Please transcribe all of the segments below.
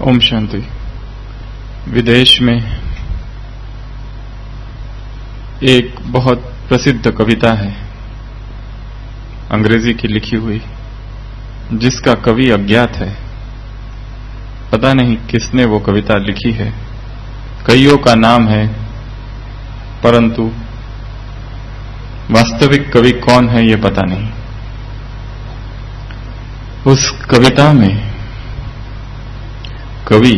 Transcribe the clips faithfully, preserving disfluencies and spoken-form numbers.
ओम शांति। विदेश में एक बहुत प्रसिद्ध कविता है, अंग्रेजी की लिखी हुई, जिसका कवि अज्ञात है। पता नहीं किसने वो कविता लिखी है, कईयों का नाम है, परंतु वास्तविक कवि कौन है ये पता नहीं। उस कविता में कवि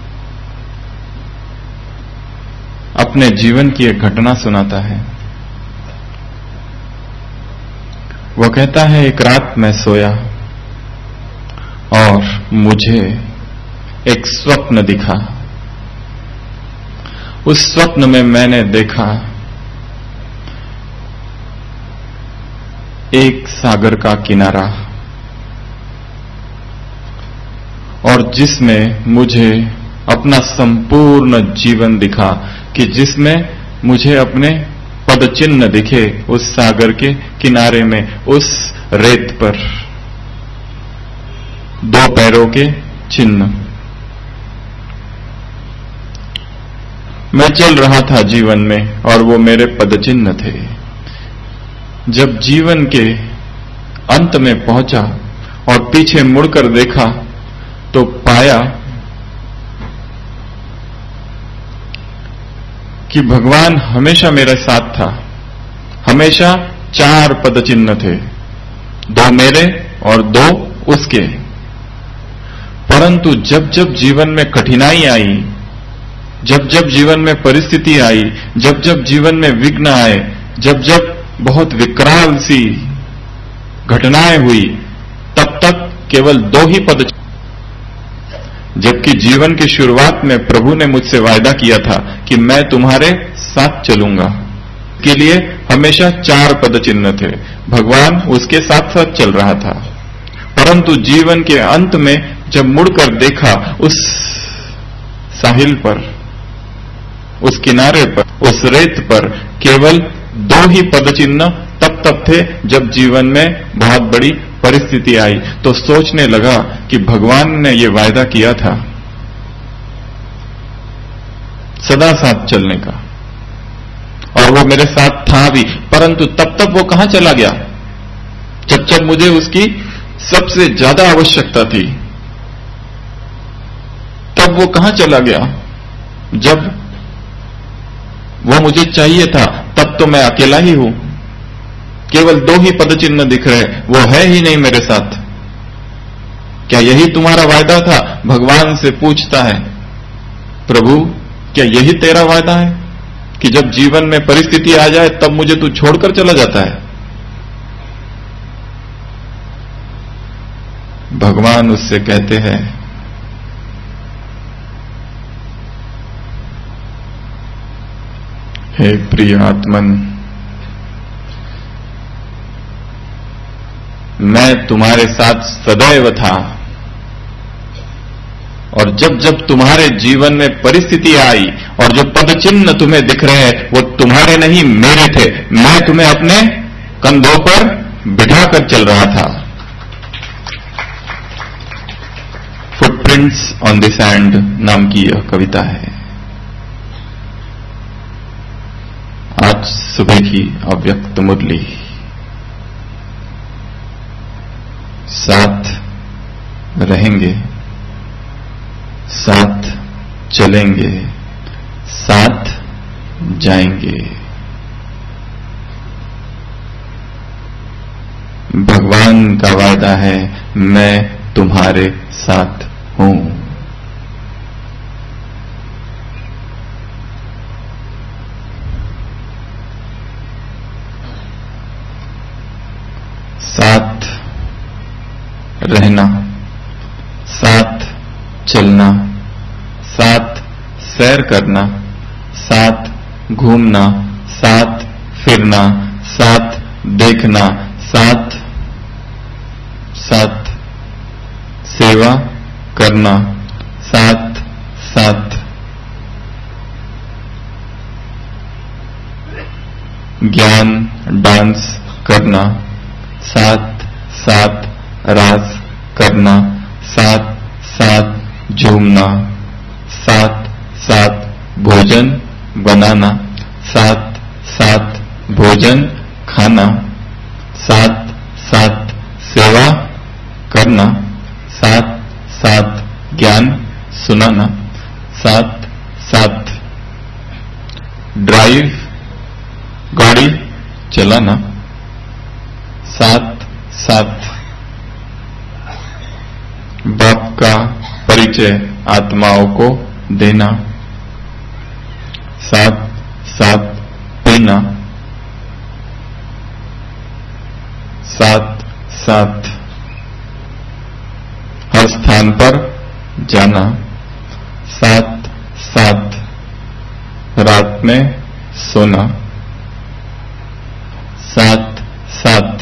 अपने जीवन की एक घटना सुनाता है। वो कहता है, एक रात मैं सोया और मुझे एक स्वप्न दिखा। उस स्वप्न में मैंने देखा एक सागर का किनारा, और जिसमें मुझे अपना संपूर्ण जीवन दिखा, कि जिसमें मुझे अपने पद चिन्ह दिखे उस सागर के किनारे में, उस रेत पर दो पैरों के चिन्ह। मैं चल रहा था जीवन में और वो मेरे पद चिन्ह थे। जब जीवन के अंत में पहुंचा और पीछे मुड़कर देखा तो पाया कि भगवान हमेशा मेरे साथ था। हमेशा चार पद चिन्ह थे, दो मेरे और दो उसके। परंतु जब जब जीवन में कठिनाई आई, जब जब जीवन में परिस्थिति आई, जब जब जीवन में विघ्न आए, जब जब बहुत विकराल सी घटनाएं हुई, तब तक केवल दो ही पद। जबकि जीवन की शुरुआत में प्रभु ने मुझसे वायदा किया था कि मैं तुम्हारे साथ चलूंगा, के लिए हमेशा चार पद चिन्ह थे। भगवान उसके साथ साथ चल रहा था। परंतु जीवन के अंत में जब मुड़कर देखा उस साहिल पर, उस किनारे पर, उस रेत पर केवल दो ही पद चिन्ह तब तक थे जब जीवन में बहुत बड़ी परिस्थिति आई। तो सोचने लगा कि भगवान ने ये वायदा किया था सदा साथ चलने का, और वो मेरे साथ था भी। परंतु तब तक वो कहां चला गया जब जब मुझे उसकी सबसे ज्यादा आवश्यकता थी। तब वो कहां चला गया जब वो मुझे चाहिए था। तब तो मैं अकेला ही हूं, केवल दो ही पद चिन्ह दिख रहे, वो है ही नहीं मेरे साथ। क्या यही तुम्हारा वायदा था? भगवान से पूछता है प्रभु, क्या यही तेरा वायदा है कि जब जीवन में परिस्थिति आ जाए तब मुझे तू छोड़कर चला जाता है? भगवान उससे कहते हैं, हे प्रिय आत्मन, मैं तुम्हारे साथ सदैव था, और जब जब तुम्हारे जीवन में परिस्थिति आई और जो पद चिन्ह तुम्हें दिख रहे हैं वो तुम्हारे नहीं मेरे थे। मैं तुम्हें अपने कंधों पर बिठाकर चल रहा था। फुटप्रिंट्स ऑन द सैंड नाम की यह कविता है। आज सुबह की अव्यक्त मुरली। साथ रहेंगे, साथ चलेंगे, साथ जाएंगे। भगवान का वायदा है, मैं तुम्हारे साथ हूं। साथ रहना, साथ चलना, साथ सैर करना, साथ घूमना, साथ फिरना, साथ देखना, साथ साथ सेवा करना, साथ साथ ज्ञान डांस करना, साथ साथ राज करना, साथ साथ झूमना, साथ साथ भोजन बनाना, साथ साथ भोजन खाना, साथ साथ सेवा करना, साथ साथ ज्ञान सुनाना, साथ साथ ड्राइव गाड़ी चलाना, साथ साथ बाप का परिचय आत्माओं को देना, साथ साथ पीना, साथ साथ हर स्थान पर जाना, साथ साथ रात में सोना, साथ साथ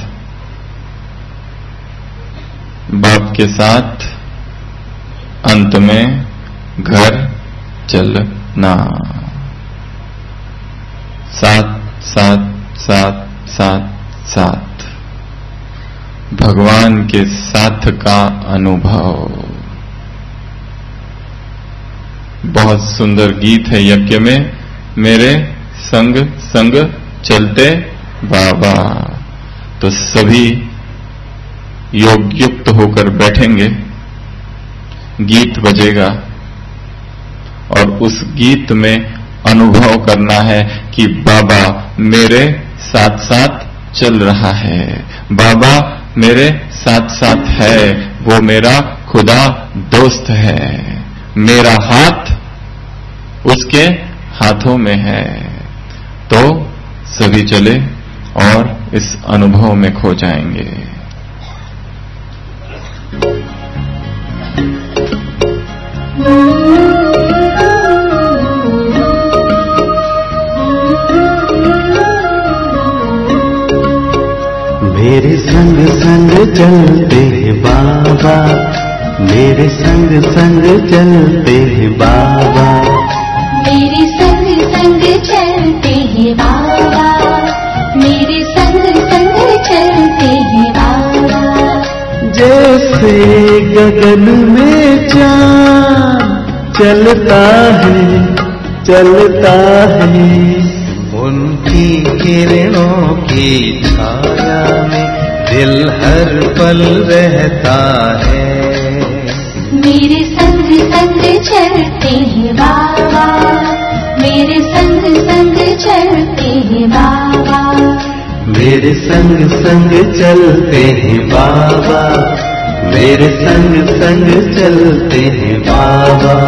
बाप के साथ अंत में घर चलना, साथ साथ साथ साथ साथ भगवान के साथ का अनुभव। बहुत सुंदर गीत है यज्ञ में, मेरे संग संग चलते बाबा। तो सभी योग युक्त होकर बैठेंगे, गीत बजेगा और उस गीत में अनुभव करना है कि बाबा मेरे साथ साथ चल रहा है, बाबा मेरे साथ साथ है, वो मेरा खुदा दोस्त है, मेरा हाथ उसके हाथों में है। तो सभी चले और इस अनुभव में खो जाएंगे। मेरे संग संग चलते हैं बाबा, मेरे संग संग चलते हैं बाबा, मेरे संग संग चलते हैं बाबा, मेरे संग संग चलते हैं बाबा। जैसे गगन में चाँद चलता है चलता है, उनकी किरणों की छाया में दिल हर पल रहता है। मेरे संग संग चलते हैं बाबा, मेरे संग संग चलते हैं बाबा, मेरे संग संग चलते हैं बाबा, मेरे संग संग चलते हैं बाबा।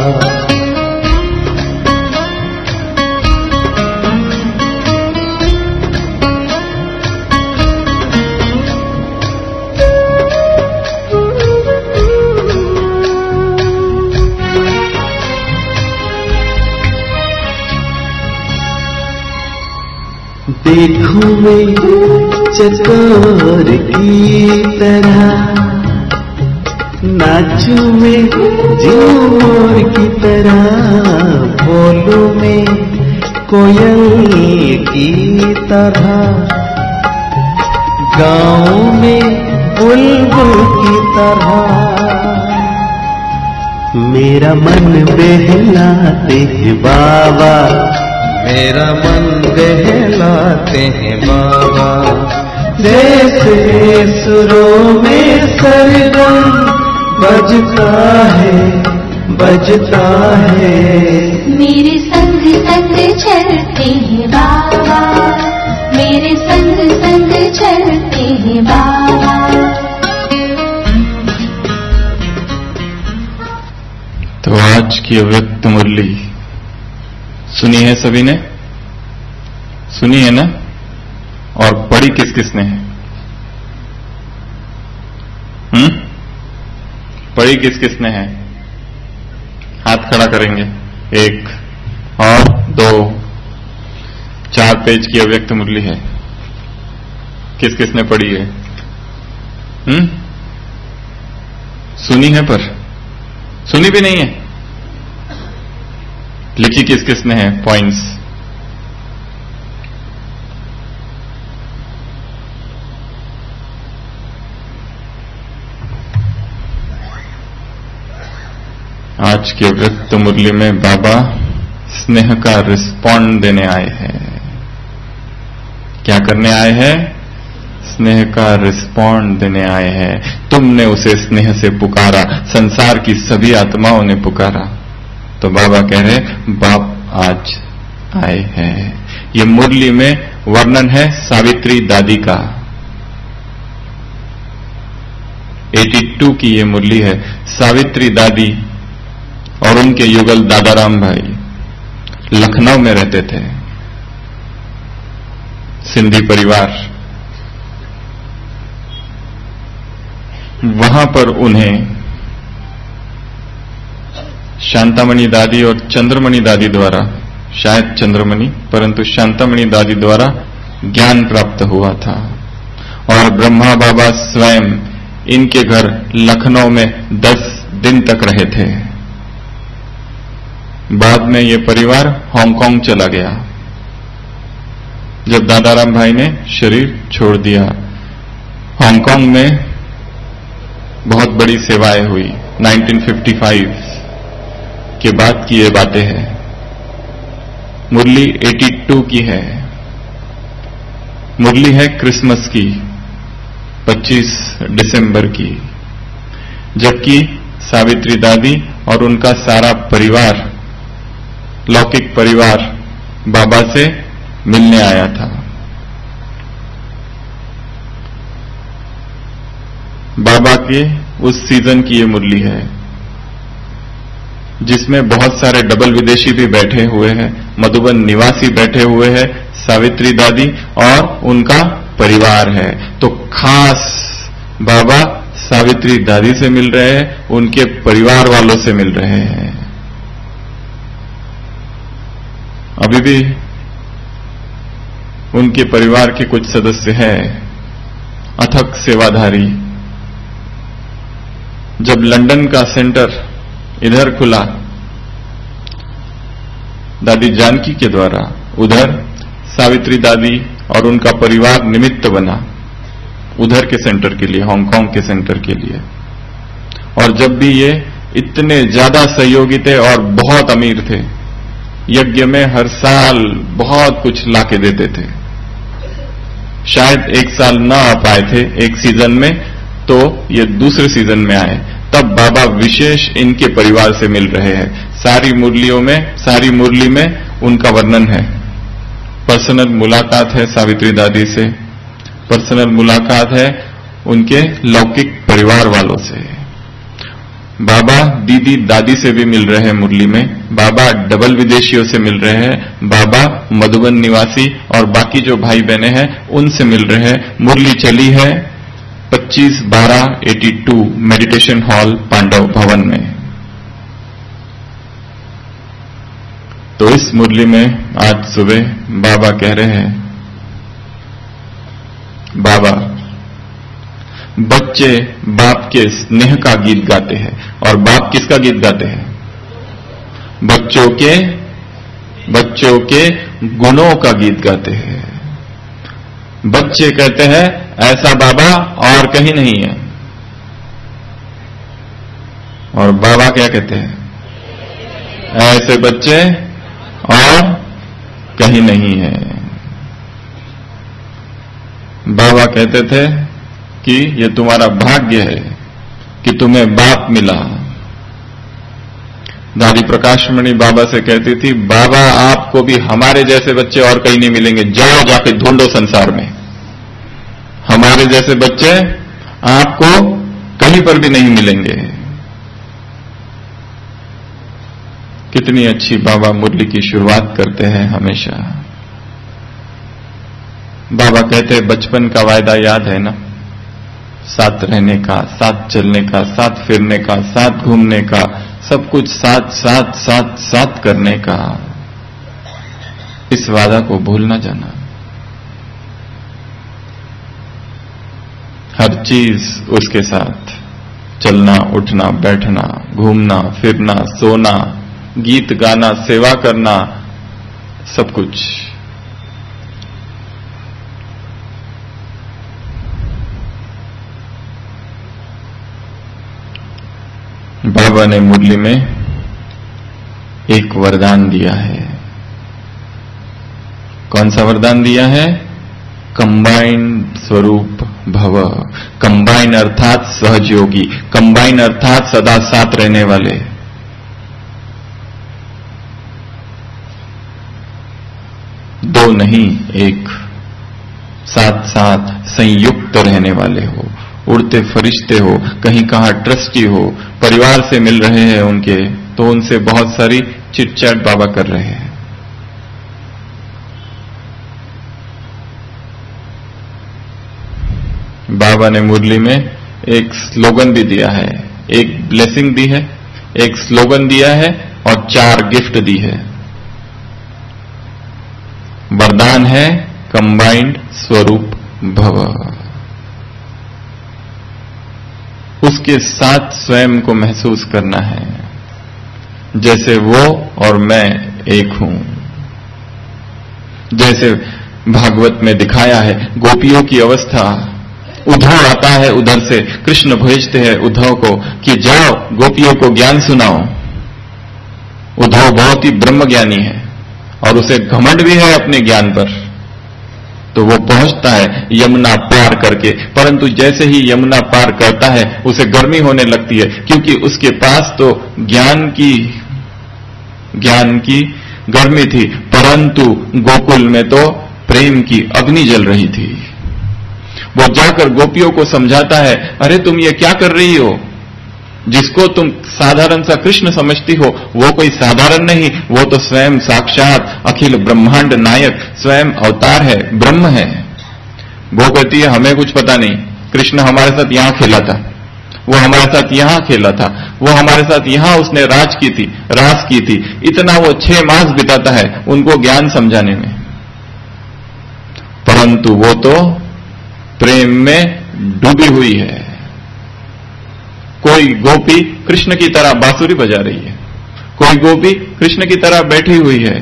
देखूं मैं चकोर की तरह, नाचूं मैं झूमर की तरह, बोलूं मैं कोयल की तरह, गाऊं मैं बुलबुल की तरह। मेरा मन बहलाते हैं बाबा, मेरा मन बहलाते हैं बाबा। जैसे सुरों में सरगम बजता है बजता है, मेरे संग संग चलते हैं बाबा, मेरे संग संग चलते हैं बाबा। तो आज की अव्यक्त मुरली सुनी है सभी ने? सुनी है ना? और पढ़ी किस किसने है? हम्म पढ़ी किस किसने है? हाथ खड़ा करेंगे। एक और दो, चार पेज की अव्यक्त मुरली है। किस किसने पढ़ी है? हम्म सुनी है पर सुनी भी नहीं है। लिखी किस किसने है पॉइंट्स? आज के व्यक्त मुरली में बाबा स्नेह का रिस्पॉन्ड देने आए हैं। क्या करने आए हैं? स्नेह का रिस्पॉन्ड देने आए हैं। तुमने उसे स्नेह से पुकारा, संसार की सभी आत्माओं ने पुकारा, तो बाबा कह रहे बाप आज आए हैं। ये मुरली में वर्णन है सावित्री दादी का। बयासी की ये मुरली है। सावित्री दादी और उनके युगल दादाराम भाई लखनऊ में रहते थे, सिंधी परिवार। वहां पर उन्हें शांतामणि दादी और चंद्रमणि दादी द्वारा, शायद चंद्रमणि परंतु शांतामणि दादी द्वारा ज्ञान प्राप्त हुआ था। और ब्रह्मा बाबा स्वयं इनके घर लखनऊ में दस दिन तक रहे थे। बाद में ये परिवार हांगकांग चला गया जब दादाराम भाई ने शरीर छोड़ दिया। हांगकांग में बहुत बड़ी सेवाएं हुई। उन्नीस सौ पचपन के बाद की ये बातें हैं। मुरली बयासी की है। मुरली है क्रिसमस की, पच्चीस दिसंबर की, जबकि सावित्री दादी और उनका सारा परिवार, लौकिक परिवार, बाबा से मिलने आया था। बाबा के उस सीजन की ये मुरली है जिसमें बहुत सारे डबल विदेशी भी बैठे हुए हैं, मधुबन निवासी बैठे हुए हैं, सावित्री दादी और उनका परिवार है। तो खास बाबा सावित्री दादी से मिल रहे हैं, उनके परिवार वालों से मिल रहे हैं। अभी भी उनके परिवार के कुछ सदस्य हैं अथक सेवाधारी। जब लंदन का सेंटर इधर खुला दादी जानकी के द्वारा, उधर सावित्री दादी और उनका परिवार निमित्त बना उधर के सेंटर के लिए, हांगकांग के सेंटर के लिए। और जब भी ये इतने ज्यादा सहयोगी थे और बहुत अमीर थे, यज्ञ में हर साल बहुत कुछ लाके देते थे। शायद एक साल ना आ पाए थे एक सीजन में, तो ये दूसरे सीजन में आए, तब बाबा विशेष इनके परिवार से मिल रहे हैं। सारी मुरलियों में, सारी मुरली में उनका वर्णन है। पर्सनल मुलाकात है सावित्री दादी से, पर्सनल मुलाकात है उनके लौकिक परिवार वालों से। बाबा दीदी दादी से भी मिल रहे हैं मुरली में, बाबा डबल विदेशियों से मिल रहे हैं, बाबा मधुबन निवासी और बाकी जो भाई बहने हैं उनसे मिल रहे हैं। मुरली चली है पच्चीस बारह बयासी मेडिटेशन हॉल पांडव भवन में। तो इस मुरली में आज सुबह बाबा कह रहे हैं, बाबा बच्चे बाप के स्नेह का गीत गाते हैं। और बाप किसका गीत गाते हैं? बच्चों के बच्चों के गुणों का गीत गाते हैं। बच्चे कहते हैं ऐसा बाबा और कहीं नहीं है, और बाबा क्या कहते हैं? ऐसे बच्चे और कहीं नहीं है। बाबा कहते थे कि ये तुम्हारा भाग्य है कि तुम्हें बाप मिला। दादी प्रकाशमणि बाबा से कहती थी, बाबा आपको भी हमारे जैसे बच्चे और कहीं नहीं मिलेंगे, जाओ जाके ढूंढो संसार में। हमारे जैसे बच्चे आपको कहीं पर भी नहीं मिलेंगे। कितनी अच्छी बाबा मुरली की शुरुआत करते हैं हमेशा। बाबा कहते हैं बचपन का वायदा याद है ना, साथ रहने का, साथ चलने का, साथ फिरने का, साथ घूमने का, सब कुछ साथ साथ साथ साथ करने का। इस वादा को भूल ना जाना। हर चीज उसके साथ, चलना, उठना, बैठना, घूमना, फिरना, सोना, गीत गाना, सेवा करना, सब कुछ। बाबा ने मुरली में एक वरदान दिया है। कौन सा वरदान दिया है? कंबाइंड स्वरूप भव। कंबाइन अर्थात सहयोगी, कंबाइन अर्थात सदा साथ रहने वाले। दो नहीं, एक, साथ साथ संयुक्त रहने वाले हो, उड़ते फरिश्ते हो, कहीं कहां ट्रस्टी हो, परिवार से मिल रहे हैं उनके, तो उनसे बहुत सारी चिटचैट बाबा कर रहे हैं। बाबा ने मुरली में एक स्लोगन भी दिया है, एक ब्लेसिंग दी है, एक स्लोगन दिया है और चार गिफ्ट दी है। वरदान है कंबाइंड स्वरूप भव। उसके साथ स्वयं को महसूस करना है जैसे वो और मैं एक हूं। जैसे भागवत में दिखाया है गोपियों की अवस्था। उद्धव आता है उधर से, कृष्ण भेजते हैं उद्धव को कि जाओ गोपियों को ज्ञान सुनाओ। उद्धव बहुत ही ब्रह्मज्ञानी है और उसे घमंड भी है अपने ज्ञान पर, तो वो पहुंचता है यमुना पार करके। परंतु जैसे ही यमुना पार करता है उसे गर्मी होने लगती है, क्योंकि उसके पास तो ज्ञान की ज्ञान की गर्मी थी, परंतु गोकुल में तो प्रेम की अग्नि जल रही थी। वो जाकर गोपियों को समझाता है, अरे तुम ये क्या कर रही हो? जिसको तुम साधारण सा कृष्ण समझती हो वो कोई साधारण नहीं, वो तो स्वयं साक्षात अखिल ब्रह्मांड नायक स्वयं अवतार है, ब्रह्म है। वो कहती है हमें कुछ पता नहीं, कृष्ण हमारे साथ यहां खेला था, वो हमारे साथ यहां खेला था, वो हमारे साथ यहां उसने राज की थी, रास की थी। इतना वो छह मास बिताता है उनको ज्ञान समझाने में, परंतु वो तो प्रेम में डूबी हुई है। कोई गोपी कृष्ण की तरह बांसुरी बजा रही है, कोई गोपी कृष्ण की तरह बैठी हुई है।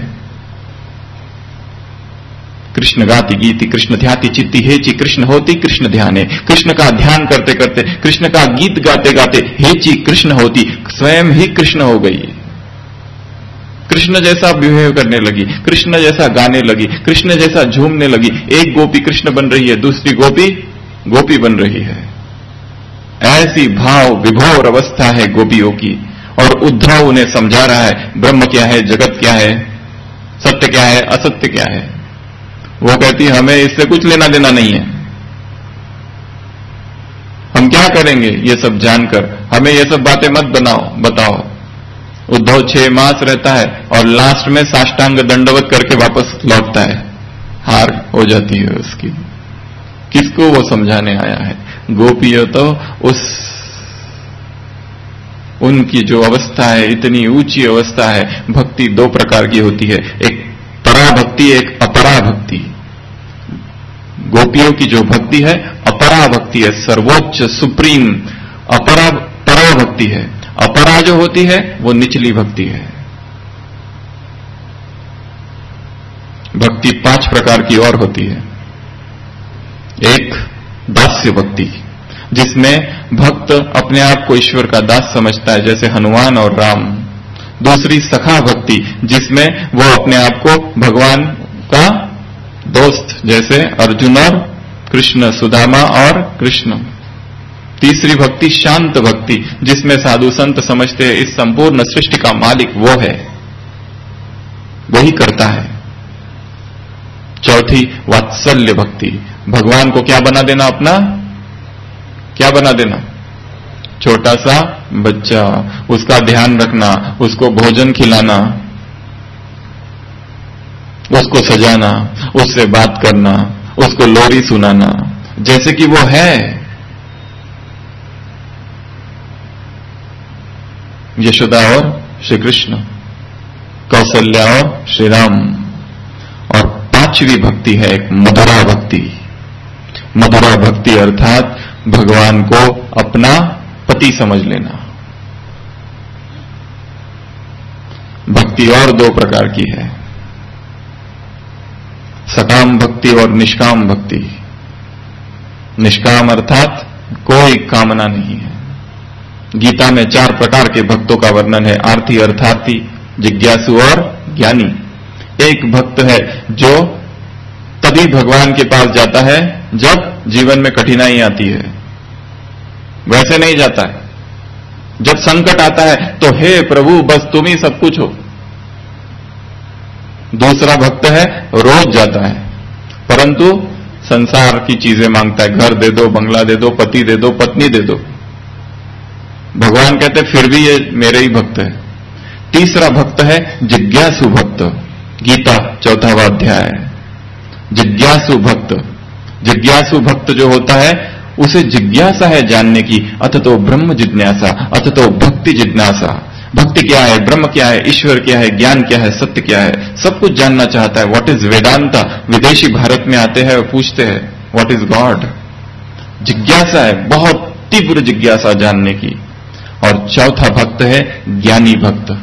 कृष्ण गाती गीति कृष्ण ध्याति चित्ती हेची, कृष्ण होती कृष्ण ध्याने। कृष्ण का ध्यान करते करते, कृष्ण का गीत गाते गाते हेची कृष्ण होती, स्वयं ही कृष्ण हो गई। कृष्ण जैसा बिहेव करने लगी, कृष्ण जैसा गाने लगी, कृष्ण जैसा झूमने लगी। एक गोपी कृष्ण बन रही है, दूसरी गोपी गोपी बन रही है। ऐसी भाव विभोर अवस्था है गोपियों की। और उद्धव उन्हें समझा रहा है ब्रह्म क्या है, जगत क्या है, सत्य क्या है, असत्य क्या है। वो कहती हमें इससे कुछ लेना देना नहीं है, हम क्या करेंगे ये सब जानकर, हमें ये सब बातें मत बनाओ बताओ। उद्धव छह मास रहता है और लास्ट में साष्टांग दंडवत करके वापस लौटता है, हार हो जाती है उसकी। किसको वो समझाने आया है? गोपियों तो उस उनकी जो अवस्था है, इतनी ऊंची अवस्था है। भक्ति दो प्रकार की होती है, एक पराभक्ति, एक अपराभक्ति। गोपियों की जो भक्ति है अपराभक्ति है, सर्वोच्च सुप्रीम अपरा पराभक्ति है। अपरा जो होती है वो निचली भक्ति है। भक्ति पांच प्रकार की और होती है। एक दास्य भक्ति, जिसमें भक्त अपने आप को ईश्वर का दास समझता है, जैसे हनुमान और राम। दूसरी सखा भक्ति, जिसमें वो अपने आप को भगवान का दोस्त, जैसे अर्जुन और कृष्ण, सुदामा और कृष्ण। तीसरी भक्ति शांत भक्ति, जिसमें साधु संत समझते हैं इस संपूर्ण सृष्टि का मालिक वो है, वही करता है। चौथी वात्सल्य भक्ति, भगवान को क्या बना देना, अपना क्या बना देना, छोटा सा बच्चा, उसका ध्यान रखना, उसको भोजन खिलाना, उसको सजाना, उससे बात करना, उसको लोरी सुनाना, जैसे कि वो है। यशोदा और श्री कृष्ण, कौशल्या और श्री राम। और पांचवी भक्ति है एक मधुरा भक्ति। मधुरा भक्ति अर्थात भगवान को अपना पति समझ लेना। भक्ति और दो प्रकार की है, सकाम भक्ति और निष्काम भक्ति। निष्काम अर्थात कोई कामना नहीं है। गीता में चार प्रकार के भक्तों का वर्णन है, आर्थी, अर्थार्थी, जिज्ञासु और ज्ञानी। एक भक्त है जो तभी भगवान के पास जाता है जब जीवन में कठिनाई आती है, वैसे नहीं जाता है। जब संकट आता है तो हे प्रभु बस तुम ही सब कुछ हो। दूसरा भक्त है रोज जाता है, परंतु संसार की चीजें मांगता है, घर दे दो, बंगला दे दो, पति दे दो, पत्नी दे दो। भगवान कहते फिर भी ये मेरे ही भक्त है। तीसरा भक्त है जिज्ञासु भक्त। गीता चौथावा अध्याय। जिज्ञासु भक्त, जिज्ञासु भक्त जो होता है उसे जिज्ञासा है जानने की, अथतो ब्रह्म जिज्ञासा, अथतो भक्ति जिज्ञासा। भक्ति क्या है, ब्रह्म क्या है, ईश्वर क्या है, ज्ञान क्या है, सत्य क्या है, सब कुछ जानना चाहता है। What is Vedanta. विदेशी भारत में आते हैं और पूछते हैं व्हाट इज गॉड। जिज्ञासा है, बहुत तीव्र जिज्ञासा जानने की। और चौथा भक्त है ज्ञानी भक्त।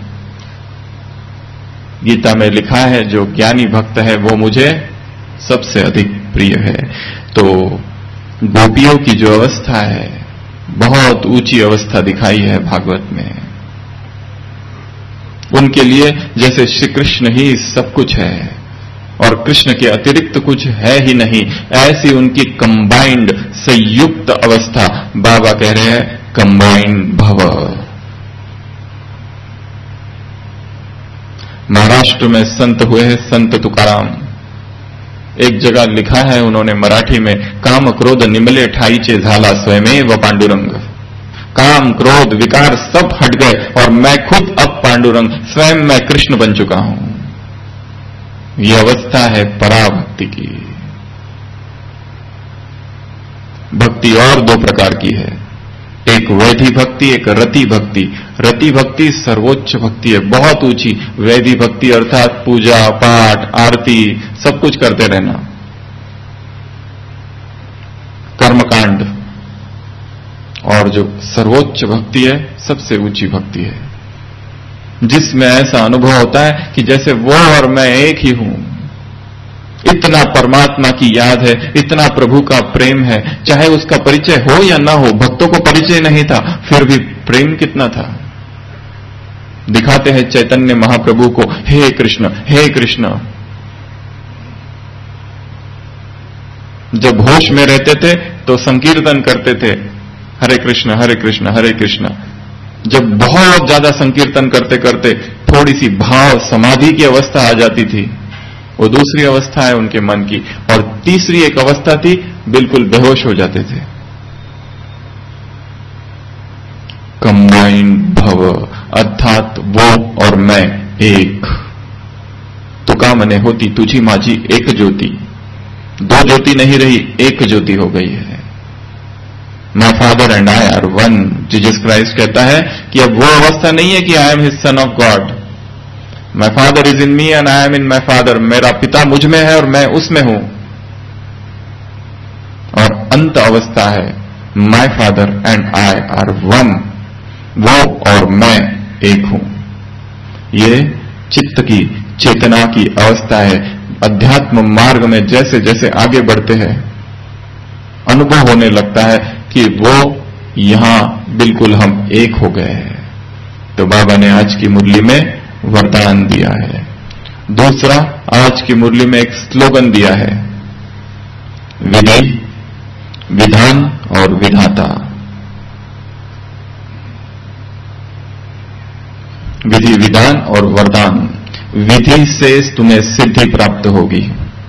गीता में लिखा है जो ज्ञानी भक्त है वो मुझे सबसे अधिक प्रिय है। तो गोपियों की जो अवस्था है, बहुत ऊंची अवस्था दिखाई है भागवत में। उनके लिए जैसे श्री कृष्ण ही सब कुछ है और कृष्ण के अतिरिक्त कुछ है ही नहीं, ऐसी उनकी कंबाइंड संयुक्त अवस्था। बाबा कह रहे हैं कंबाइंड भव। महाराष्ट्र में संत हुए हैं संत तुकाराम। एक जगह लिखा है उन्होंने मराठी में, काम क्रोध निमले ठाईचे झाला स्वयमेव पांडुरंग। काम क्रोध विकार सब हट गए और मैं खुद अब पांडुरंग, स्वयं मैं कृष्ण बन चुका हूं। यह अवस्था है पराभक्ति की। भक्ति और दो प्रकार की है, एक वैधि भक्ति, एक रति भक्ति। रति भक्ति सर्वोच्च भक्ति है, बहुत ऊंची। वैधि भक्ति अर्थात पूजा पाठ आरती सब कुछ करते रहना, कर्मकांड। और जो सर्वोच्च भक्ति है सबसे ऊंची भक्ति है, जिसमें ऐसा अनुभव होता है कि जैसे वो और मैं एक ही हूं। इतना परमात्मा की याद है, इतना प्रभु का प्रेम है, चाहे उसका परिचय हो या ना हो। भक्तों को परिचय नहीं था, फिर भी प्रेम कितना था। दिखाते हैं चैतन्य महाप्रभु को, हे कृष्ण हे कृष्ण। जब होश में रहते थे तो संकीर्तन करते थे, हरे कृष्ण हरे कृष्ण हरे कृष्ण। जब बहुत ज्यादा संकीर्तन करते करते थोड़ी सी भाव समाधि की अवस्था आ जाती थी, वो दूसरी अवस्था है उनके मन की। और तीसरी एक अवस्था थी, बिल्कुल बेहोश हो जाते थे। कंबाइंड भव अर्थात वो और मैं एक। तुका मने होती तुझी माझी एक ज्योति। दो ज्योति नहीं रही, एक ज्योति हो गई है। My father and I are one. Jesus Christ कहता है कि अब वो अवस्था नहीं है कि I am his son of God. My father is in me and I am in my father. मेरा पिता मुझ में है और मैं उसमें हूं। और अंत अवस्था है my father and I are one. वो और मैं एक हूं। ये चित्त की चेतना की अवस्था है। अध्यात्म मार्ग में जैसे जैसे आगे बढ़ते हैं अनुभव होने लगता है कि वो यहां बिल्कुल हम एक हो गए हैं। तो बाबा ने आज की मुरली में वरदान दिया है। दूसरा, आज की मुरली में एक स्लोगन दिया है, विधि विधान और विधाता। विधि विधान और वरदान। विधि से तुम्हें सिद्धि प्राप्त होगी।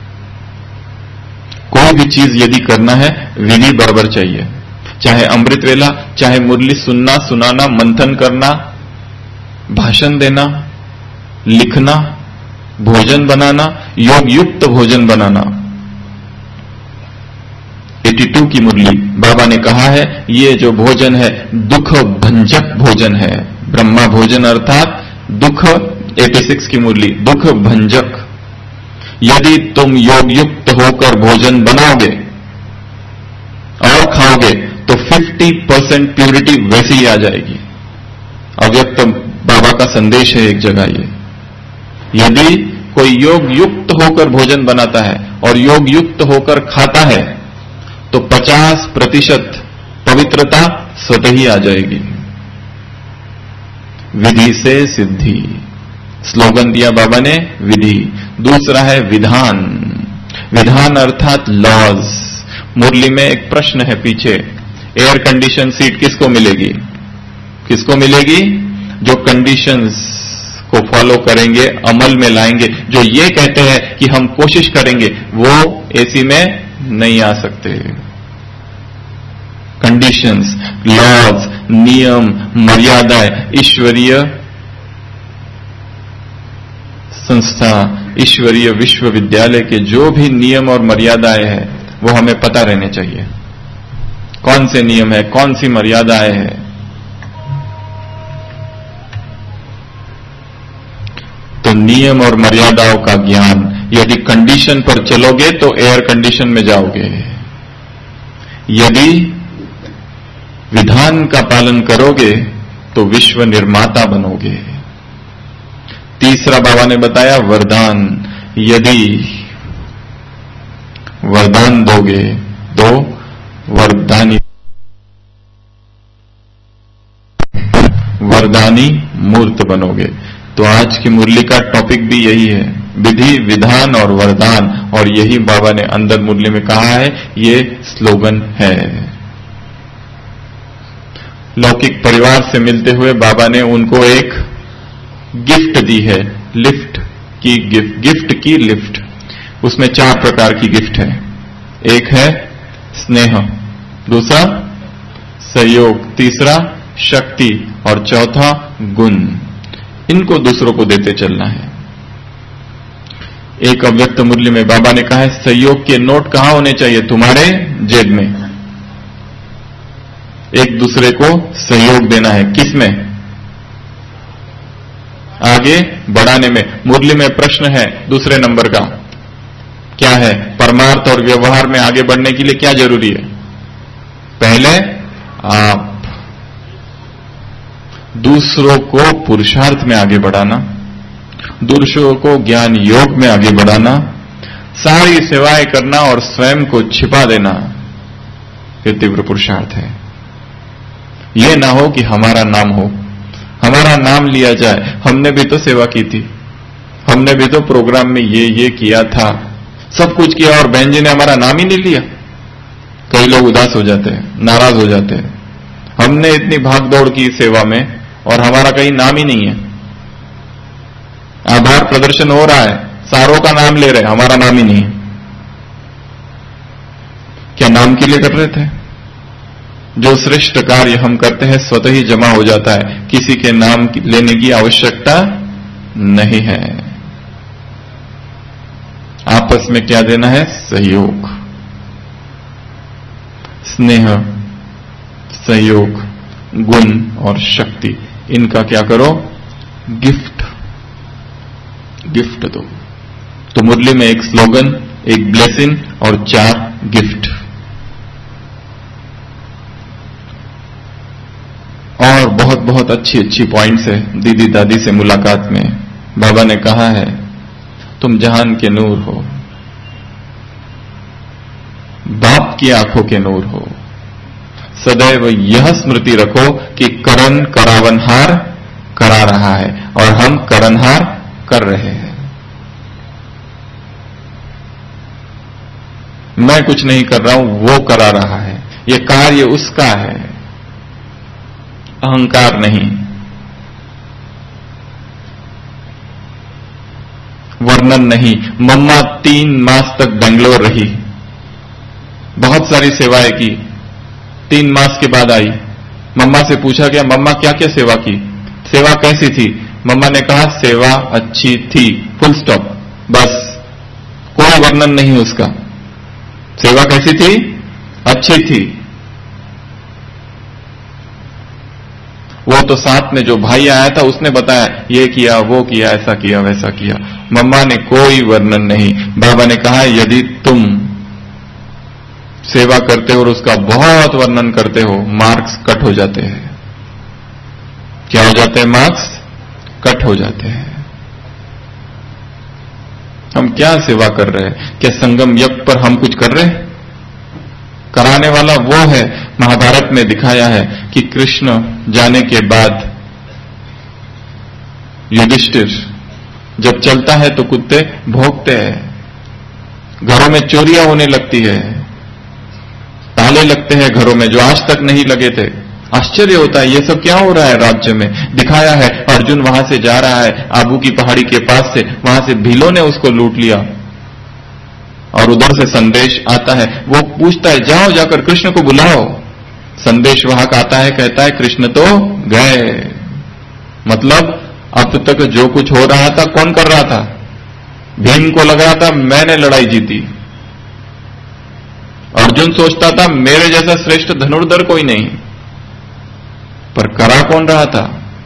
कोई भी चीज यदि करना है विधि बराबर चाहिए, चाहे अमृत वेला, चाहे मुरली सुनना सुनाना, मंथन करना, भाषण देना, लिखना, भोजन बनाना, योग युक्त भोजन बनाना। बयासी की मुरली बाबा ने कहा है ये जो भोजन है दुख भंजक भोजन है। ब्रह्मा भोजन अर्थात दुख। छियासी की मुरली दुख भंजक। यदि तुम योग युक्त होकर भोजन बनाओगे और खाओगे तो पचास परसेंट प्यूरिटी वैसे ही आ जाएगी। अव्यक्त बाबा का संदेश है एक जगह ये। यदि कोई योग युक्त होकर भोजन बनाता है और योग युक्त होकर खाता है तो पचास प्रतिशत पवित्रता स्वतः ही आ जाएगी। विधि से सिद्धि। स्लोगन दिया बाबा ने विधि। दूसरा है विधान। विधान अर्थात लॉज। मुरली में एक प्रश्न है पीछे, एयर कंडीशन सीट किसको मिलेगी? किसको मिलेगी? जो कंडीशंस को फॉलो करेंगे, अमल में लाएंगे, जो ये कहते हैं कि हम कोशिश करेंगे, वो एसी में नहीं आ सकते। कंडीशंस, लॉज, नियम, मर्यादाएं, ईश्वरीय संस्था, ईश्वरीय विश्वविद्यालय के जो भी नियम और मर्यादाएं हैं वो हमें पता रहने चाहिए। कौन से नियम है, कौन सी मर्यादाएं हैं। तो नियम और मर्यादाओं का ज्ञान, यदि कंडीशन पर चलोगे तो एयर कंडीशन में जाओगे, यदि विधान का पालन करोगे तो विश्व निर्माता बनोगे। तीसरा बाबा ने बताया वरदान। यदि वरदान दोगे तो वरदानी वरदानी मूर्त बनोगे। तो आज की मुरली का टॉपिक भी यही है, विधि, विधान और वरदान। और यही बाबा ने अंदर मुरली में कहा है, ये स्लोगन है। लौकिक परिवार से मिलते हुए बाबा ने उनको एक गिफ्ट दी है, लिफ्ट की गिफ्ट, गिफ्ट की लिफ्ट। उसमें चार प्रकार की गिफ्ट है। एक है स्नेह, दूसरा सहयोग, तीसरा शक्ति और चौथा गुण। इनको दूसरों को देते चलना है। एक अव्यक्त मुरली में बाबा ने कहा है, सहयोग के नोट कहां होने चाहिए? तुम्हारे जेब में। एक दूसरे को सहयोग देना है। किसमें? आगे बढ़ाने में। मुरली में प्रश्न है दूसरे नंबर का, क्या है? परमार्थ और व्यवहार में आगे बढ़ने के लिए क्या जरूरी है? पहले आप दूसरों को पुरुषार्थ में आगे बढ़ाना, दूसरों को ज्ञान योग में आगे बढ़ाना, सारी सेवाएं करना और स्वयं को छिपा देना, ये तीव्र पुरुषार्थ है। ये ना हो कि हमारा नाम हो, हमारा नाम लिया जाए, हमने भी तो सेवा की थी, हमने भी तो प्रोग्राम में ये ये किया था, सब कुछ किया और बहन जी ने हमारा नाम ही नहीं लिया। कई लोग उदास हो जाते हैं, नाराज हो जाते हैं। हमने इतनी भाग दौड़ की सेवा में और हमारा कहीं नाम ही नहीं है। आभार प्रदर्शन हो रहा है, सारों का नाम ले रहे, हमारा नाम ही नहीं है। क्या नाम के लिए कर रहे थे? जो श्रेष्ठ कार्य हम करते हैं स्वतः ही जमा हो जाता है, किसी के नाम लेने की आवश्यकता नहीं है। आपस में क्या देना है? सहयोग, स्नेह, सहयोग, गुण और शक्ति। इनका क्या करो? गिफ्ट, गिफ्ट दो। तो मुरली में एक स्लोगन, एक ब्लेसिंग और चार गिफ्ट। और बहुत बहुत अच्छी अच्छी पॉइंट्स है दीदी दादी से मुलाकात में। बाबा ने कहा है, तुम जहान के नूर हो, बाप की आंखों के नूर हो। सदैव यह स्मृति रखो कि करण करावनहार करा रहा है और हम करणहार कर रहे हैं। मैं कुछ नहीं कर रहा हूं, वो करा रहा है। ये कार्य उसका है, अहंकार नहीं। वर्णन नहीं। मम्मा तीन मास तक बेंगलोर रही, बहुत सारी सेवाएं की, तीन मास के बाद आई। मम्मा से पूछा गया, मम्मा क्या क्या सेवा की, सेवा कैसी थी? मम्मा ने कहा, सेवा अच्छी थी, फुल स्टॉप, बस, कोई वर्णन नहीं उसका। सेवा कैसी थी? अच्छी थी। वो तो साथ में जो भाई आया था उसने बताया, ये किया, वो किया, ऐसा किया, वैसा किया। मम्मा ने कोई वर्णन नहीं। बाबा ने कहा, यदि तुम सेवा करते हो और उसका बहुत वर्णन करते हो, मार्क्स कट हो जाते हैं। क्या हो जाते हैं? मार्क्स कट हो जाते हैं। हम क्या सेवा कर रहे हैं? क्या संगम यज्ञ पर हम कुछ कर रहे हैं? कराने वाला वो है। महाभारत में दिखाया है कि कृष्ण जाने के बाद युधिष्ठिर जब चलता है तो कुत्ते भौंकते हैं, घरों में चोरियां होने लगती है, ताले लगते हैं घरों में जो आज तक नहीं लगे थे। आश्चर्य होता है, ये सब क्या हो रहा है राज्य में। दिखाया है अर्जुन वहां से जा रहा है आबू की पहाड़ी के पास से, वहां से भीलों ने उसको लूट लिया और उधर से संदेश आता है, वो पूछता है जाओ जाकर कृष्ण को बुलाओ। संदेश वहां का आता है, कहता है कृष्ण तो गए। मतलब अब तक जो कुछ हो रहा था कौन कर रहा था? भीम को लग रहा था मैंने लड़ाई जीती। अर्जुन सोचता था मेरे जैसा श्रेष्ठ धनुर्धर कोई नहीं, पर करा कौन रहा था?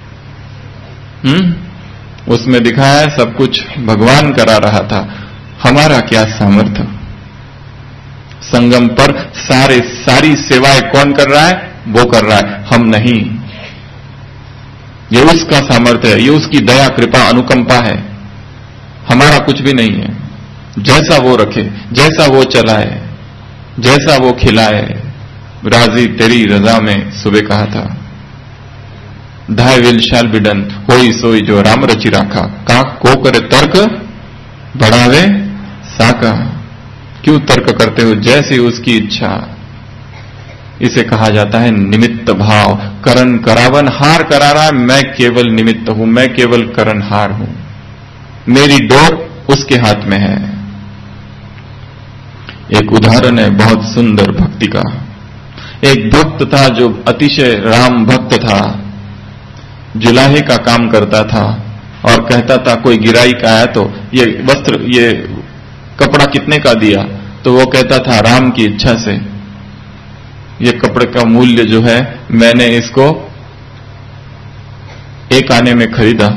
हम्म उसमें दिखाया है सब कुछ भगवान करा रहा था। हमारा क्या सामर्थ्य? संगम पर सारे सारी सेवाएं कौन कर रहा है? वो कर रहा है, हम नहीं। ये उसका सामर्थ्य है, ये उसकी दया कृपा अनुकंपा है, हमारा कुछ भी नहीं है। जैसा वो रखे, जैसा वो चलाए, जैसा वो खिलाए। राजी तेरी रजा में सुबह कहा था, धाय विल शैल बी डन, होई सोई जो राम रचि राखा। काक को करे तर्क बढ़ावे साका। क्यों तर्क करते हो? जैसी उसकी इच्छा। इसे कहा जाता है निमित्त भाव। करण करावन हार करा रहा है, मैं केवल निमित्त हूं, मैं केवल करण हार हूं, मेरी डोर उसके हाथ में है। एक उदाहरण है बहुत सुंदर भक्ति का। एक भक्त था जो अतिशय राम भक्त था, जुलाहे का काम करता था और कहता था कोई गिराई का आया तो ये वस्त्र ये कपड़ा कितने का दिया? तो वो कहता था राम की इच्छा से। ये कपड़े का मूल्य जो है मैंने इसको एक आने में खरीदा,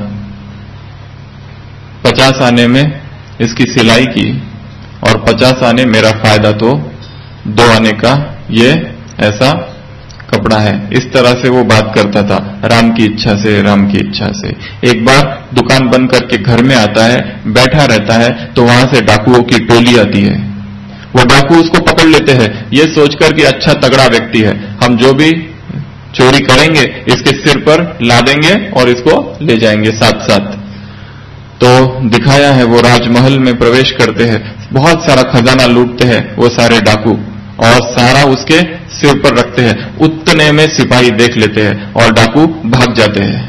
पचास आने में इसकी सिलाई की और पचास आने मेरा फायदा, तो दो आने का ये ऐसा कपड़ा है। इस तरह से वो बात करता था, राम की इच्छा से, राम की इच्छा से। एक बार दुकान बंद करके घर में आता है, बैठा रहता है, तो वहां से डाकुओं की टोली आती है। वो डाकू उसको पकड़ लेते हैं, ये सोचकर कि अच्छा तगड़ा व्यक्ति है, हम जो भी चोरी करेंगे इसके सिर पर ला देंगे और इसको ले जाएंगे साथ साथ। तो दिखाया है वो राजमहल में प्रवेश करते हैं, बहुत सारा खजाना लूटते हैं वो सारे डाकू और सारा उसके सिर पर रखते हैं। उतने में सिपाही देख लेते हैं और डाकू भाग जाते हैं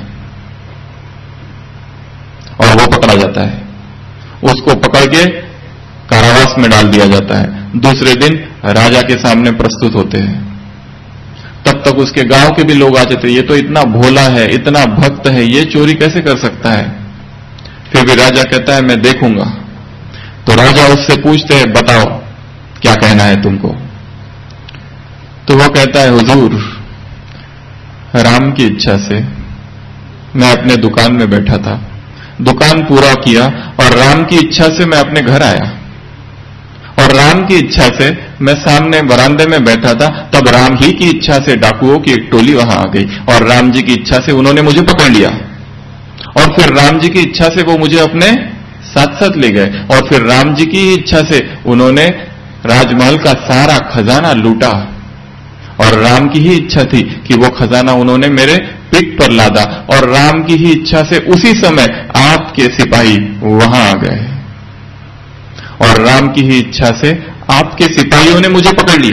और वो पकड़ा जाता है। उसको पकड़ के कारावास में डाल दिया जाता है। दूसरे दिन राजा के सामने प्रस्तुत होते हैं। तब तक उसके गांव के भी लोग आ जाते, ये तो इतना भोला है, इतना भक्त है, ये चोरी कैसे कर सकता है? फिर भी राजा कहता है मैं देखूंगा। तो राजा उससे पूछते हैं बताओ क्या कहना है तुमको? तो वो कहता है हुजूर, राम की इच्छा से मैं अपने दुकान में बैठा था, दुकान पूरा किया और राम की इच्छा से मैं अपने घर आया और राम की इच्छा से मैं सामने बरामदे में बैठा था, तब राम ही की इच्छा से डाकुओं की एक टोली वहां आ गई और राम जी की इच्छा से उन्होंने मुझे पकड़ लिया और फिर राम जी की इच्छा से वो मुझे अपने साथ साथ ले गए और फिर राम जी की इच्छा से उन्होंने राजमहल का सारा खजाना लूटा और राम की ही इच्छा थी कि वो खजाना उन्होंने मेरे पीठ पर लादा और राम की ही इच्छा से उसी समय आपके सिपाही वहां आ गए और राम की ही इच्छा से आपके सिपाहियों ने मुझे पकड़ लिया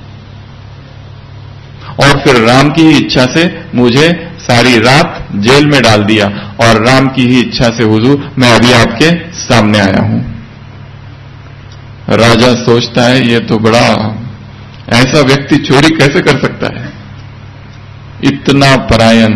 और फिर राम की ही इच्छा से मुझे सारी रात जेल में डाल दिया और राम की ही इच्छा से हुजूर मैं अभी आपके सामने आया हूं। राजा सोचता है ये तो बड़ा, ऐसा व्यक्ति चोरी कैसे कर सकता है? इतना परायण,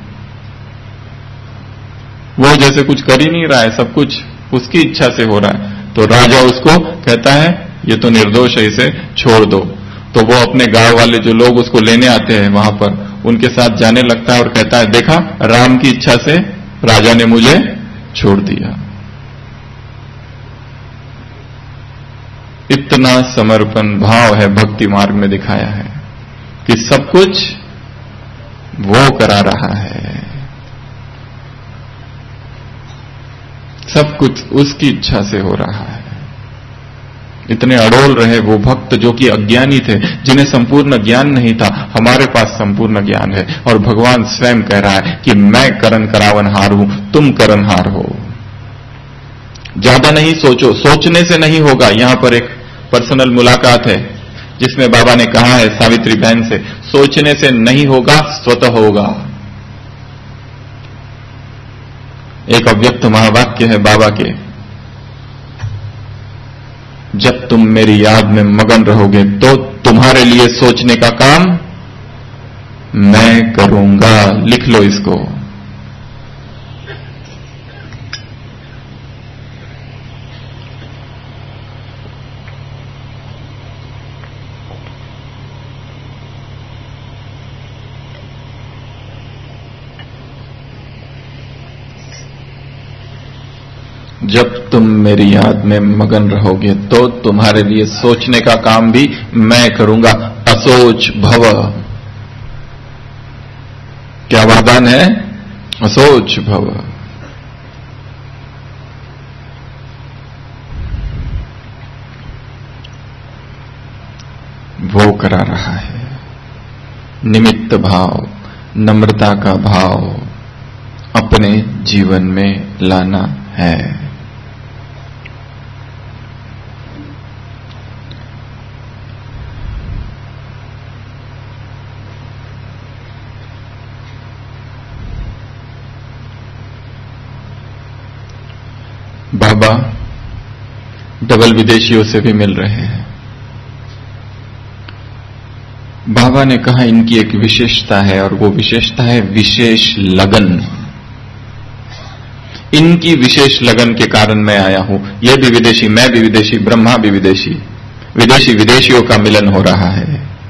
वो जैसे कुछ कर ही नहीं रहा है, सब कुछ उसकी इच्छा से हो रहा है। तो राजा उसको कहता है ये तो निर्दोष है, इसे छोड़ दो। तो वो अपने गांव वाले जो लोग उसको लेने आते हैं वहां पर, उनके साथ जाने लगता है और कहता है देखा, राम की इच्छा से राजा ने मुझे छोड़ दिया। इतना समर्पण भाव है भक्ति मार्ग में दिखाया है कि सब कुछ वो करा रहा है, सब कुछ उसकी इच्छा से हो रहा है। इतने अड़ोल रहे वो भक्त जो कि अज्ञानी थे, जिन्हें संपूर्ण ज्ञान नहीं था। हमारे पास संपूर्ण ज्ञान है और भगवान स्वयं कह रहा है कि मैं करण करावनहार हूं, तुम करणहार हो। ज्यादा नहीं सोचो, सोचने से नहीं होगा। यहां पर एक पर्सनल मुलाकात है जिसमें बाबा ने कहा है सावित्री बहन से, सोचने से नहीं होगा, स्वतः होगा। एक अव्यक्त महावाक्य है बाबा के, जब तुम मेरी याद में मगन रहोगे तो तुम्हारे लिए सोचने का काम मैं करूंगा। लिख लो इसको। जब तुम मेरी याद में मगन रहोगे तो तुम्हारे लिए सोचने का काम भी मैं करूंगा। असोच भव, क्या वरदान है? असोच भव। वो करा रहा है। निमित्त भाव, नम्रता का भाव अपने जीवन में लाना है। बाबा डबल विदेशियों से भी मिल रहे हैं। बाबा ने कहा इनकी एक विशेषता है और वो विशेषता है विशेष लगन। इनकी विशेष लगन के कारण मैं आया हूं। ये भी विदेशी, मैं भी विदेशी, ब्रह्मा भी विदेशी, विदेशी विदेशियों का मिलन हो रहा है।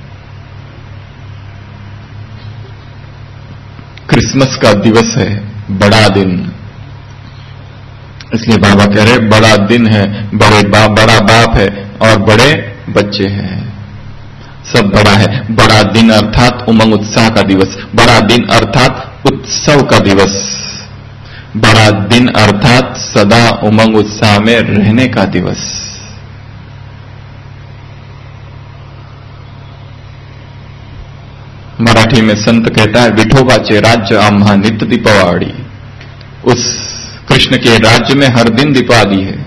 क्रिसमस का दिवस है, बड़ा दिन, इसलिए बाबा कह रहे बड़ा दिन है, बड़े बाप, बड़ा बाप है और बड़े बच्चे हैं, सब बड़ा है। बड़ा दिन अर्थात उमंग उत्साह का दिवस, बड़ा दिन अर्थात उत्सव का दिवस, बड़ा दिन अर्थात सदा उमंग उत्साह में रहने का दिवस। मराठी में संत कहता है विठोबाचे राज्य आम्हा नित्य दीपावली। उस कृष्ण के राज्य में हर दिन दीपावली है।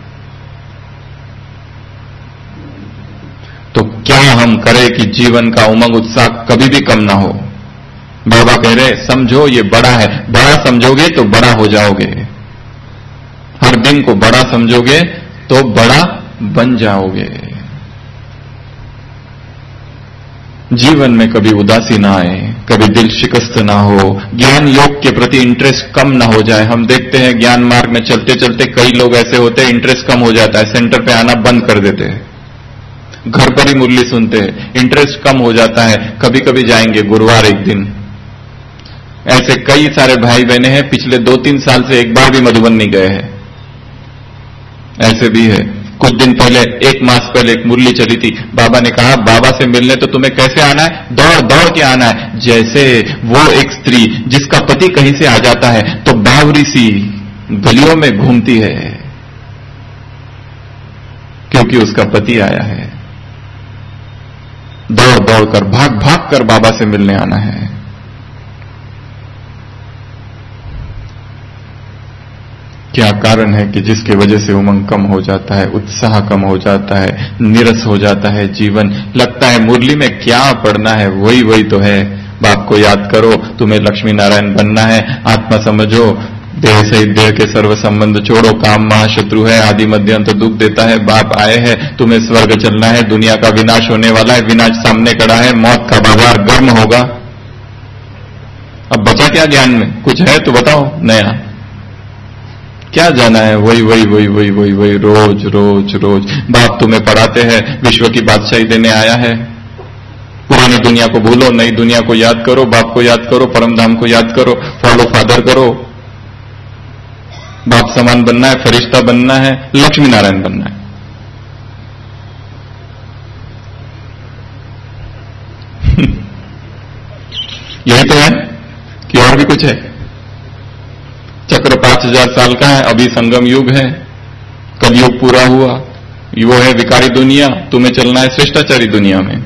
तो क्या हम करें कि जीवन का उमंग उत्साह कभी भी कम ना हो। बाबा कह रहे समझो ये बड़ा है, बड़ा समझोगे तो बड़ा हो जाओगे। हर दिन को बड़ा समझोगे तो बड़ा बन जाओगे। जीवन में कभी उदासी ना आए, कभी दिल शिकस्त ना हो, ज्ञान योग के प्रति इंटरेस्ट कम ना हो जाए। हम देखते हैं ज्ञान मार्ग में चलते चलते कई लोग ऐसे होते हैं इंटरेस्ट कम हो जाता है, सेंटर पे आना बंद कर देते हैं, घर पर ही मुरली सुनते हैं, इंटरेस्ट कम हो जाता है। कभी कभी जाएंगे गुरुवार एक दिन। ऐसे कई सारे भाई बहने हैं पिछले दो तीन साल से एक बार भी मधुबन नहीं गए हैं, ऐसे भी है। कुछ दिन पहले, एक मास पहले एक मुरली चली थी। बाबा ने कहा बाबा से मिलने तो तुम्हें कैसे आना है? दौड़ दौड़ के आना है। जैसे वो एक स्त्री जिसका पति कहीं से आ जाता है तो बावरी सी गलियों में घूमती है क्योंकि उसका पति आया है। दौड़ दौड़ कर, भाग भाग कर बाबा से मिलने आना है। क्या कारण है कि जिसके वजह से उमंग कम हो जाता है, उत्साह कम हो जाता है, नीरस हो जाता है जीवन। लगता है मुरली में क्या पढ़ना है, वही वही तो है। बाप को याद करो, तुम्हें लक्ष्मी नारायण बनना है, आत्मा समझो, देह सहित देह के सर्व संबंध छोड़ो, काम महाशत्रु है, आदि मध्य अंत दुख देता है, बाप आए हैं, तुम्हें स्वर्ग चलना है, दुनिया का विनाश होने वाला है, विनाश सामने खड़ा है, मौत का बाजार गर्म होगा। अब बचा क्या ज्ञान में? कुछ है तो बताओ नया, क्या जाना है? वही वही वही वही वही वही रोज रोज रोज। बाप तुम्हें पढ़ाते हैं विश्व की बादशाही देने आया है, पुरानी दुनिया को भूलो, नई दुनिया को याद करो, बाप को याद करो, परम धाम को याद करो, फॉलो फादर करो। बाप समान बनना है, फरिश्ता बनना है, लक्ष्मी नारायण बनना है। यही तो है कि और भी कुछ है? चक्र पांच हजार साल का है, अभी संगम युग है, कलयुग पूरा हुआ, वो है विकारी दुनिया, तुम्हें चलना है श्रेष्ठाचारी दुनिया में।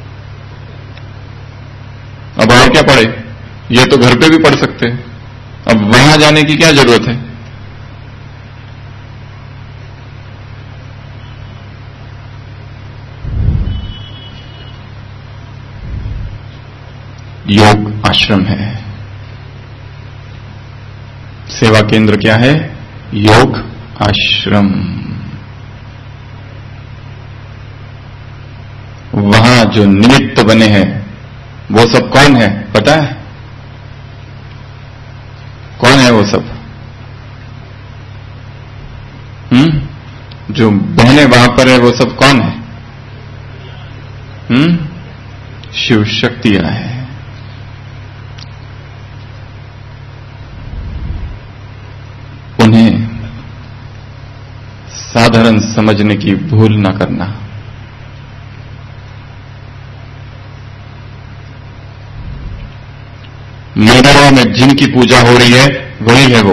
अब और क्या पढ़े? ये तो घर पे भी पढ़ सकते हैं। अब वहां जाने की क्या जरूरत है? योग आश्रम है, सेवा केंद्र क्या है? योग आश्रम। वहां जो निमित्त बने हैं वो सब कौन है पता है? कौन है वो सब? हम्म जो बहने वहां पर है वो सब कौन है? हम्म शिव शक्तियां है। उन्हें साधारण समझने की भूल न करना। मंदिरों में जिनकी पूजा हो रही है वही है वो।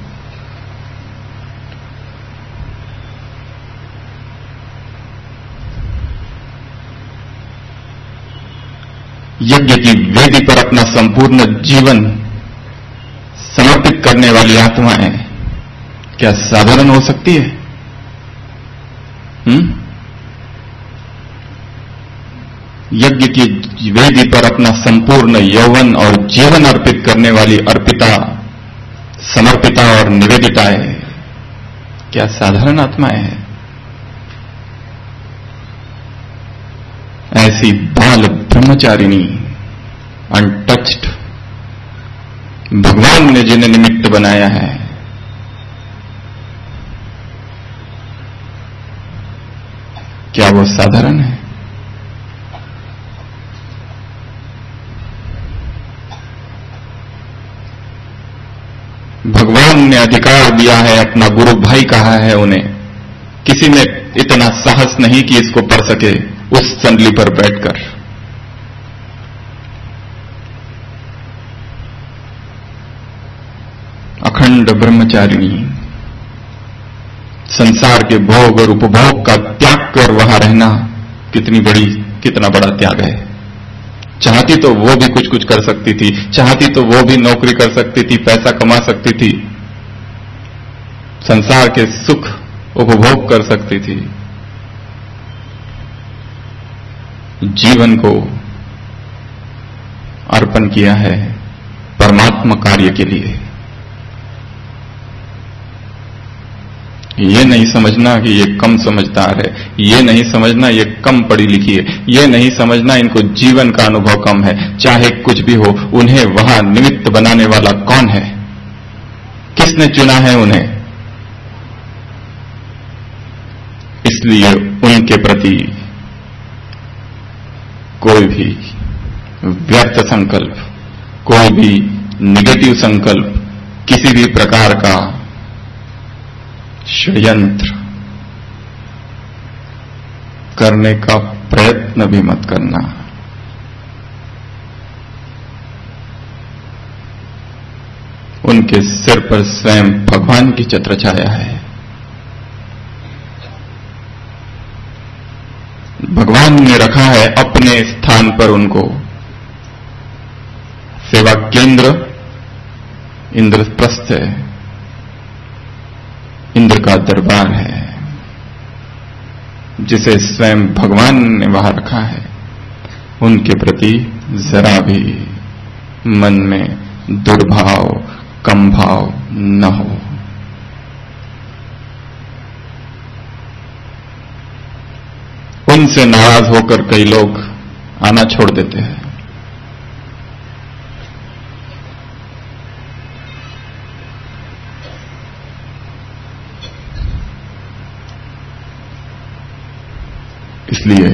यज्ञ की वेदी पर अपना संपूर्ण जीवन समर्पित करने वाली आत्माएं क्या साधारण हो सकती है? हम्म यज्ञ की वेदी पर अपना संपूर्ण यौवन और जीवन अर्पित करने वाली अर्पिता, समर्पिता और निवेदिताएं क्या साधारण आत्माएं हैं? ऐसी बाल ब्रह्मचारिणी अनटच्ड भगवान ने जिन्हें निमित्त बनाया है, क्या वो साधारण है? भगवान ने अधिकार दिया है, अपना गुरु भाई कहा है उन्हें। किसी ने इतना साहस नहीं कि इसको पढ़ सके उस संदली पर बैठकर। अखंड ब्रह्मचारिणी, संसार के भोग और उपभोग का त्याग कर वहां रहना कितनी बड़ी कितना बड़ा त्याग है। चाहती तो वो भी कुछ कुछ कर सकती थी, चाहती तो वो भी नौकरी कर सकती थी, पैसा कमा सकती थी, संसार के सुख उपभोग कर सकती थी। जीवन को अर्पण किया है परमात्मा कार्य के लिए। ये नहीं समझना कि ये कम समझदार है, ये नहीं समझना ये कम पढ़ी लिखी है, ये नहीं समझना इनको जीवन का अनुभव कम है। चाहे कुछ भी हो, उन्हें वहां निमित्त बनाने वाला कौन है? किसने चुना है उन्हें? इसलिए उनके प्रति कोई भी व्यर्थ संकल्प, कोई भी नेगेटिव संकल्प, किसी भी प्रकार का षड्यंत्र करने का प्रयत्न भी मत करना। उनके सिर पर स्वयं भगवान की छत्र छाया है। भगवान ने रखा है अपने स्थान पर उनको। सेवा केंद्र इंद्रप्रस्थ है, इंद्र का दरबार है, जिसे स्वयं भगवान ने वहां रखा है। उनके प्रति जरा भी मन में दुर्भाव, कम भाव न हो। उनसे नाराज होकर कई लोग आना छोड़ देते हैं। इसलिए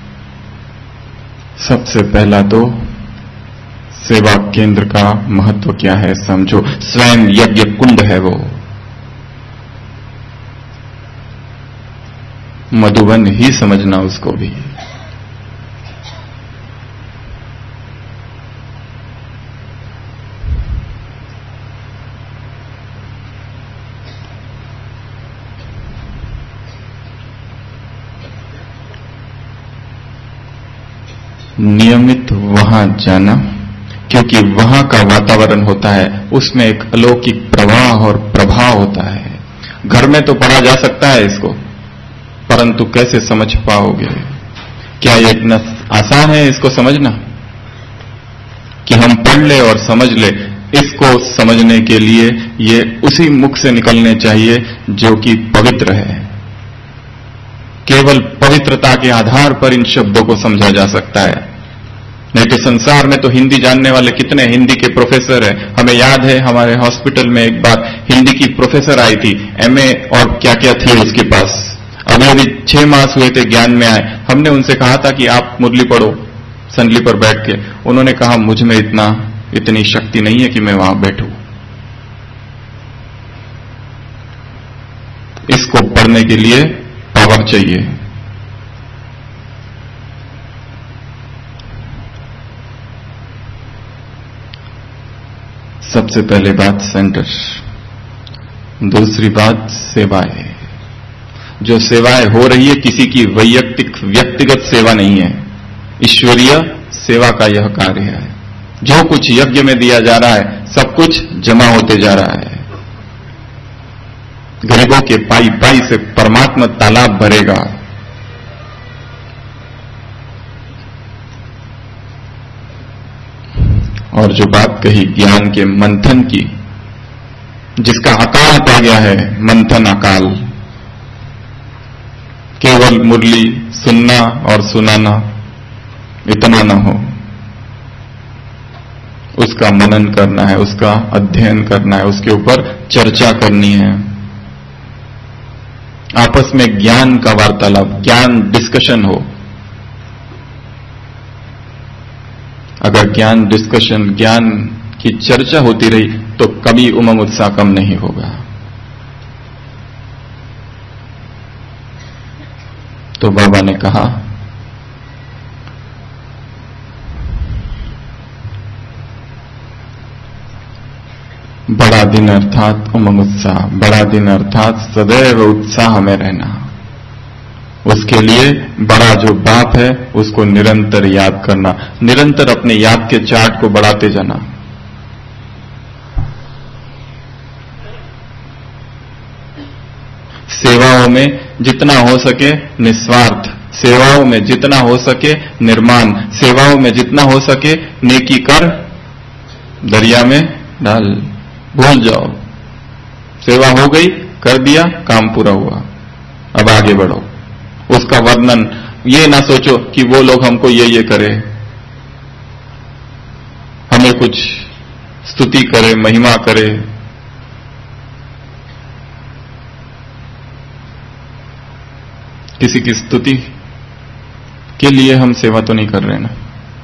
सबसे पहला तो सेवा केंद्र का महत्व क्या है समझो। स्वयं यज्ञ कुंड है वो, मधुबन ही समझना उसको भी। नियमित वहां जाना, क्योंकि वहां का वातावरण होता है, उसमें एक अलौकिक प्रवाह और प्रभाव होता है। घर में तो पढ़ा जा सकता है इसको, परंतु कैसे समझ पाओगे? क्या ये इतना आसान है इसको समझना कि हम पढ़ ले और समझ ले? इसको समझने के लिए ये उसी मुख से निकलने चाहिए जो कि पवित्र है। केवल पवित्रता के आधार पर इन शब्दों को समझा जा सकता है। नहीं तो संसार में तो हिंदी जानने वाले कितने हिंदी के प्रोफेसर हैं। हमें याद है हमारे हॉस्पिटल में एक बार हिंदी की प्रोफेसर आई थी, एमए और क्या क्या थे उसके पास। अभी अभी छह मास हुए थे ज्ञान में आए। हमने उनसे कहा था कि आप मुरली पढ़ो संडली पर बैठ के। उन्होंने कहा मुझ में इतना इतनी शक्ति नहीं है कि मैं वहां बैठूं। इसको पढ़ने के लिए पावर चाहिए। सबसे पहले बात सेंटर, दूसरी बात सेवाएं। जो सेवाएं हो रही है किसी की वैयक्तिक व्यक्तिगत सेवा नहीं है, ईश्वरीय सेवा का यह कार्य है। जो कुछ यज्ञ में दिया जा रहा है सब कुछ जमा होते जा रहा है। गरीबों के पाई पाई से परमात्मा तालाब भरेगा। और जो बात कही ज्ञान के मंथन की, जिसका अकाल पा गया है, मंथन अकाल, केवल मुरली सुनना और सुनाना इतना न हो, उसका मनन करना है, उसका अध्ययन करना है, उसके ऊपर चर्चा करनी है। आपस में ज्ञान का वार्तालाप, ज्ञान डिस्कशन हो। अगर ज्ञान डिस्कशन, ज्ञान की चर्चा होती रही तो कभी उमंग उत्साह कम नहीं होगा। तो बाबा ने कहा बड़ा दिन अर्थात उमंग उत्साह, बड़ा दिन अर्थात सदैव उत्साह में रहना। उसके लिए बड़ा जो बाप है उसको निरंतर याद करना, निरंतर अपने याद के चार्ट को बढ़ाते जाना। सेवाओं में जितना हो सके निस्वार्थ, सेवाओं में जितना हो सके निर्माण, सेवाओं में जितना हो सके नेकी कर दरिया में डाल। भूल जाओ, सेवा हो गई, कर दिया, काम पूरा हुआ, अब आगे बढ़ो। उसका वर्णन ये ना सोचो कि वो लोग हमको ये ये करे, हमें कुछ स्तुति करे, महिमा करे। किसी की स्तुति के लिए हम सेवा तो नहीं कर रहे ना।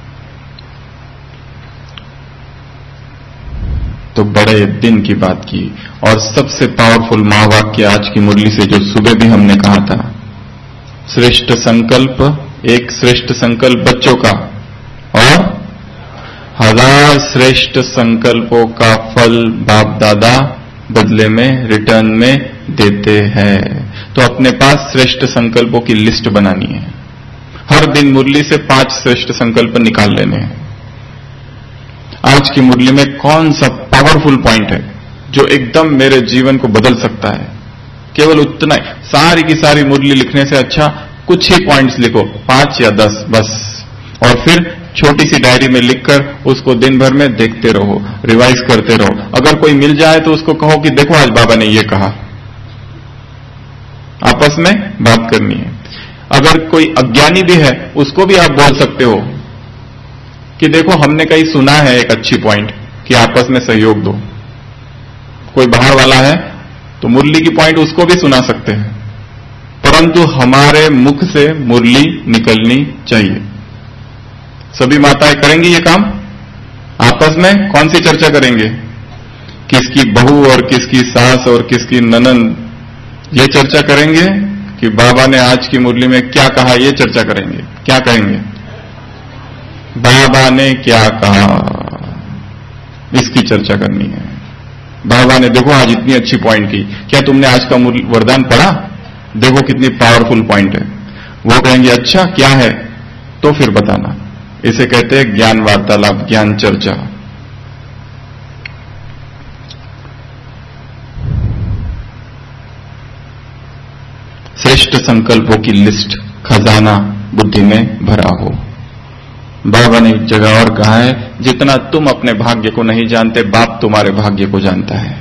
तो बड़े दिन की बात की। और सबसे पावरफुल महावाक्य आज की मुरली से जो सुबह भी हमने कहा था, श्रेष्ठ संकल्प, एक श्रेष्ठ संकल्प बच्चों का और हजार श्रेष्ठ संकल्पों का फल बाप दादा बदले में, रिटर्न में देते हैं। तो अपने पास श्रेष्ठ संकल्पों की लिस्ट बनानी है। हर दिन मुरली से पांच श्रेष्ठ संकल्प निकाल लेने हैं। आज की मुरली में कौन सा पावरफुल पॉइंट है जो एकदम मेरे जीवन को बदल सकता है? केवल उतना ही। सारी की सारी मुरली लिखने से अच्छा कुछ ही पॉइंट्स लिखो, पांच या दस बस, और फिर छोटी सी डायरी में लिखकर उसको दिन भर में देखते रहो, रिवाइज करते रहो। अगर कोई मिल जाए तो उसको कहो कि देखो आज बाबा ने ये कहा। आपस में बात करनी है। अगर कोई अज्ञानी भी है उसको भी आप बोल सकते हो कि देखो हमने कहीं सुना है एक अच्छी पॉइंट, कि आपस में सहयोग दो। कोई बाहर वाला है तो मुरली की पॉइंट उसको भी सुना सकते हैं, परंतु हमारे मुख से मुरली निकलनी चाहिए। सभी माताएं करेंगी ये काम। आपस में कौन सी चर्चा करेंगे? किसकी बहू और किसकी सास और किसकी ननंद, ये चर्चा करेंगे कि बाबा ने आज की मुरली में क्या कहा, ये चर्चा करेंगे। क्या कहेंगे? बाबा ने क्या कहा, इसकी चर्चा करनी है। बाबा ने देखो आज इतनी अच्छी पॉइंट की, क्या तुमने आज का वरदान पढ़ा? देखो कितनी पावरफुल पॉइंट है। वो कहेंगे अच्छा क्या है, तो फिर बताना। इसे कहते हैं ज्ञान वार्तालाप, ज्ञान चर्चा। श्रेष्ठ संकल्पों की लिस्ट, खजाना बुद्धि में भरा हो। बाबा ने एक जगह और कहा है, जितना तुम अपने भाग्य को नहीं जानते, बाप तुम्हारे भाग्य को जानता है।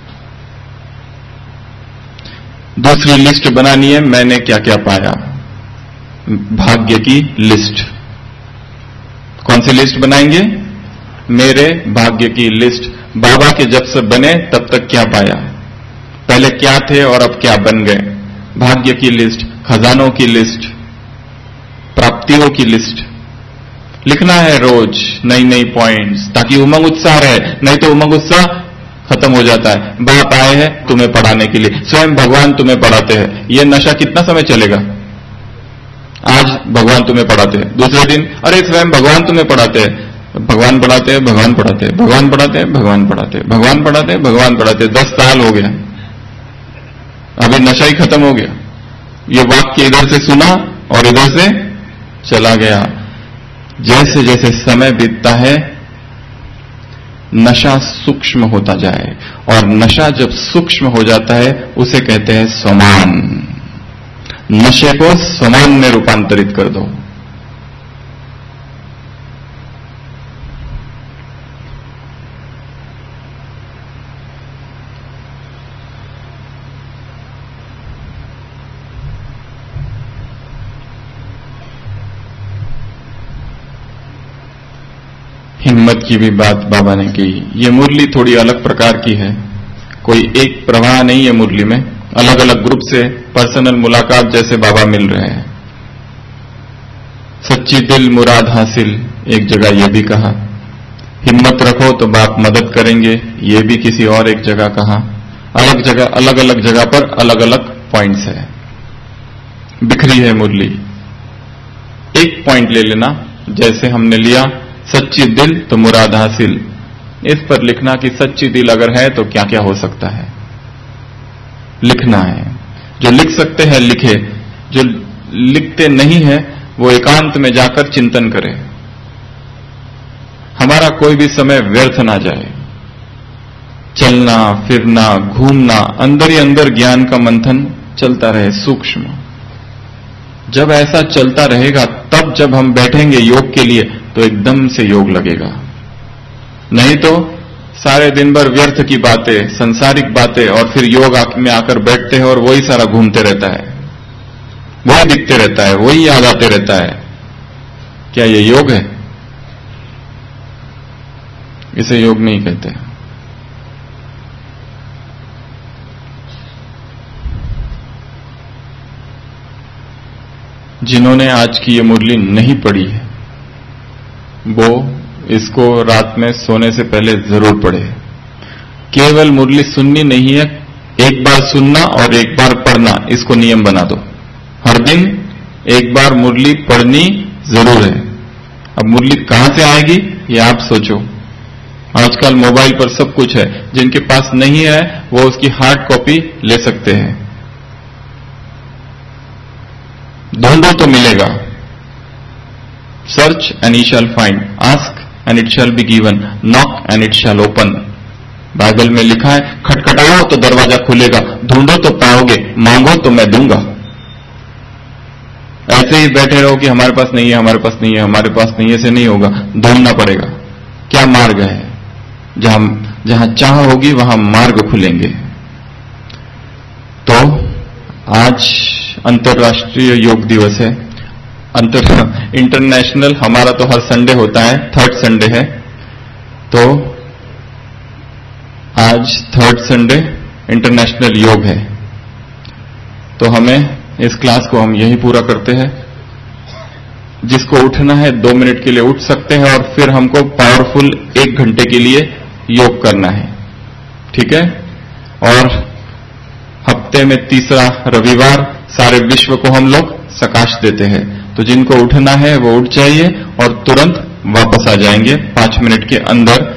दूसरी लिस्ट बनानी है, मैंने क्या क्या पाया, भाग्य की लिस्ट। कौन सी लिस्ट बनाएंगे? मेरे भाग्य की लिस्ट। बाबा के जब से बने तब तक क्या पाया, पहले क्या थे और अब क्या बन गए। भाग्य की लिस्ट, खजानों की लिस्ट, प्राप्तियों की लिस्ट लिखना है रोज, नई नई पॉइंट्स, ताकि उमंग उत्साह रहे। नहीं तो उमंग उत्साह खत्म हो जाता है। बाप आए हैं तुम्हें पढ़ाने के लिए, स्वयं भगवान तुम्हें पढ़ाते हैं। ये नशा कितना समय चलेगा? आज भगवान तुम्हें पढ़ाते हैं, दूसरे दिन अरे स्वयं भगवान तुम्हें पढ़ाते हैं, भगवान पढ़ाते हैं, भगवान पढ़ाते हैं, भगवान पढ़ाते हैं, भगवान पढ़ाते हैं, भगवान पढ़ाते हैं, भगवान पढ़ाते हैं। दस साल हो गया, अभी नशा ही खत्म हो गया। ये वाक्य इधर से सुना और इधर से चला गया। जैसे जैसे समय बीतता है नशा सूक्ष्म होता जाए, और नशा जब सूक्ष्म हो जाता है उसे कहते हैं स्वमान। नशे को स्वमान में रूपांतरित कर दो। हिम्मत की भी बात बाबा ने की। ये मुरली थोड़ी अलग प्रकार की है, कोई एक प्रवाह नहीं है मुरली में, अलग अलग ग्रुप से पर्सनल मुलाकात जैसे बाबा मिल रहे हैं। सच्ची दिल मुराद हासिल, एक जगह यह भी कहा। हिम्मत रखो तो बाप मदद करेंगे, ये भी किसी और एक जगह कहा। अलग जगह, अलग अलग जगह पर अलग अलग पॉइंट्स है, बिखरी है मुरली। एक पॉइंट ले लेना, जैसे हमने लिया सच्ची दिल तो मुराद हासिल। इस पर लिखना कि सच्ची दिल अगर है तो क्या क्या हो सकता है, लिखना है। जो लिख सकते हैं लिखे, जो लिखते नहीं है वो एकांत में जाकर चिंतन करे। हमारा कोई भी समय व्यर्थ ना जाए। चलना फिरना घूमना, अंदर ही अंदर ज्ञान का मंथन चलता रहे सूक्ष्म। जब ऐसा चलता रहेगा तब जब हम बैठेंगे योग के लिए तो एकदम से योग लगेगा। नहीं तो सारे दिन भर व्यर्थ की बातें, सांसारिक बातें, और फिर योग में आकर बैठते हैं और वही सारा घूमते रहता है, वही दिखते रहता है, वही याद आते रहता है। क्या ये योग है? इसे योग नहीं कहते। जिन्होंने आज की ये मुरली नहीं पढ़ी है वो इसको रात में सोने से पहले जरूर पढ़े। केवल मुरली सुननी नहीं है, एक बार सुनना और एक बार पढ़ना, इसको नियम बना दो। हर दिन एक बार मुरली पढ़नी जरूर है। अब मुरली कहां से आएगी ये आप सोचो। आजकल मोबाइल पर सब कुछ है, जिनके पास नहीं है वो उसकी हार्ड कॉपी ले सकते हैं। ढूंढो तो मिलेगा। Search and you shall find, ask and it shall be given, knock and it shall open. Bible में लिखा है खटखटाओ तो दरवाजा खुलेगा, ढूंढो तो पाओगे, मांगो तो मैं दूंगा। ऐसे ही बैठे रहो कि हमारे पास नहीं है, हमारे पास नहीं है, हमारे पास नहीं है, ऐसे नहीं होगा। ढूंढना पड़ेगा। क्या मार्ग है? जहां जहां चाह होगी वहां मार्ग खुलेंगे। तो आज अंतर्राष्ट्रीय योग दिवस है। अंतर इंटरनेशनल हमारा तो हर संडे होता है, थर्ड संडे है। तो आज थर्ड संडे इंटरनेशनल योग है। तो हमें इस क्लास को हम यही पूरा करते हैं। जिसको उठना है दो मिनट के लिए उठ सकते हैं, और फिर हमको पावरफुल एक घंटे के लिए योग करना है। ठीक है? और हफ्ते में तीसरा रविवार सारे विश्व को हम लोग सकाश देते हैं। तो जिनको उठना है वो उठ जाइए और तुरंत वापस आ जाएंगे पांच मिनट के अंदर।